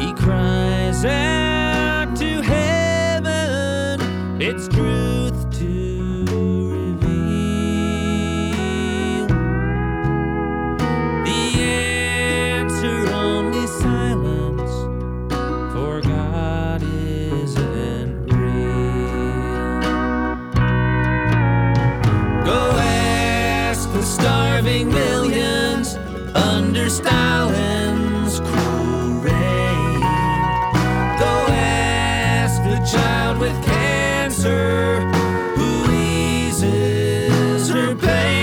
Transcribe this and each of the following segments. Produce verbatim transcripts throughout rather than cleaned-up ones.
He cries out to heaven, its truth to reveal. The answer only silence, for God isn't real. Go ask the starving millions under Stalin's cruel reign. Go ask the child with cancer who eases her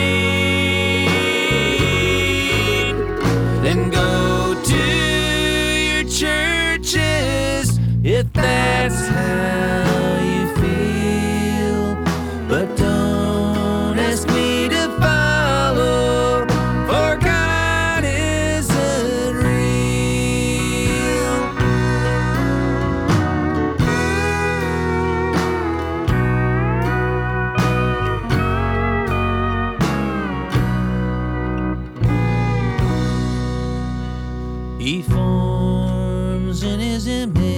pain. Then go to your churches if that's how you feel, but don't ask me to follow, for God isn't real. He forms in his image